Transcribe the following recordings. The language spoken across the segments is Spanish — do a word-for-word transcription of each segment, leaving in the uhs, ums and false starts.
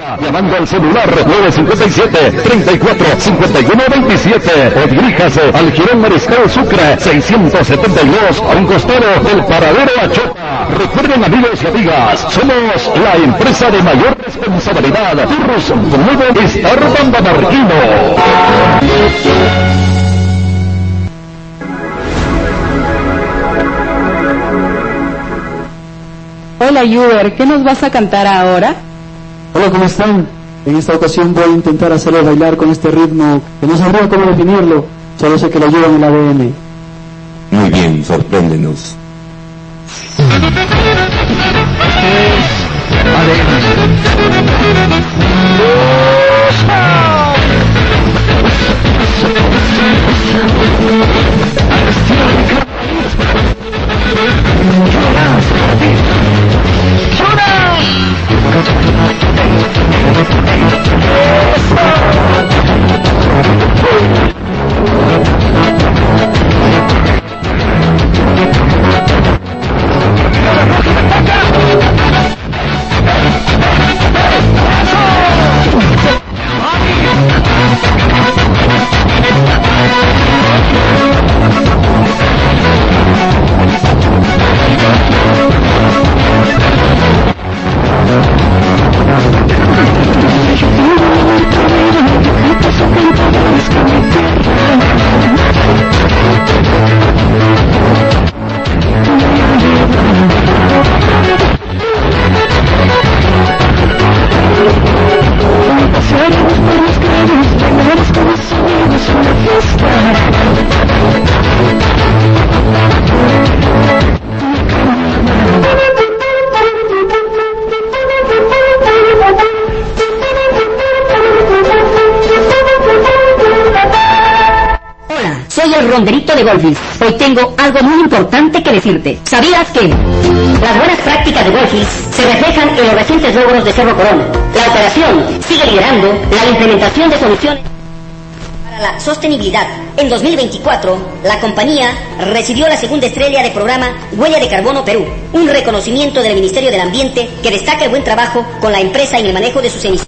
Ochoa, llamando al celular nueve cinco siete, tres cuatro, cinco uno dos siete o diríjase al Girón Mariscal Sucre seiscientos setenta y dos a un costado del paradero Achopa. Recuerden, amigos y amigas, somos la empresa de mayor responsabilidad, Tours Nuevo Star Bandamarquino. Hola Uber, ¿qué nos vas a cantar ahora? Hola, ¿cómo están? En esta ocasión voy a intentar hacerlo bailar con este ritmo que no sabría cómo definirlo, solo sé que lo lleva en el A D N. Muy bien, sorpréndenos. Ronderito de Goldfields. Hoy tengo algo muy importante que decirte. ¿Sabías que las buenas prácticas de Goldfields se reflejan en los recientes logros de Cerro Corona? La operación sigue liderando la implementación de soluciones para la sostenibilidad. En dos mil veinticuatro, la compañía recibió la segunda estrella de programa Huella de Carbono Perú, un reconocimiento del Ministerio del Ambiente que destaca el buen trabajo con la empresa en el manejo de sus emisiones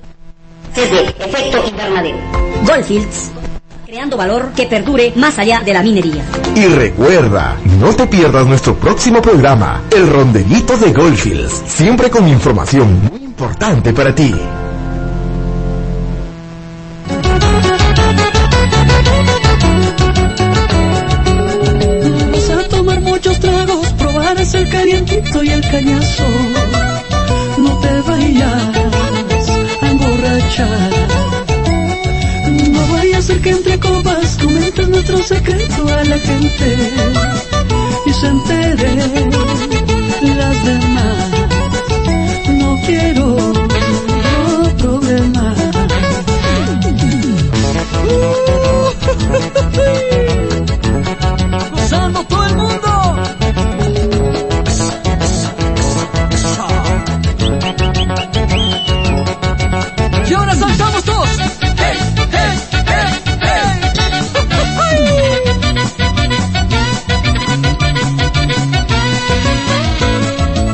de efecto invernadero. Goldfields, creando valor que perdure más allá de la minería. Y recuerda, no te pierdas nuestro próximo programa, El Ronderito de Goldfields, siempre con información muy importante para ti. Vas a tomar muchos tragos, probarás el calientito y el cañazo. No te vayas a emborrachar. No vaya a ser que entre copas comentes nuestro secreto a la gente y se entere las demás. No quiero no problemas. Gozando todo el mundo. Y ahora saltamos todos.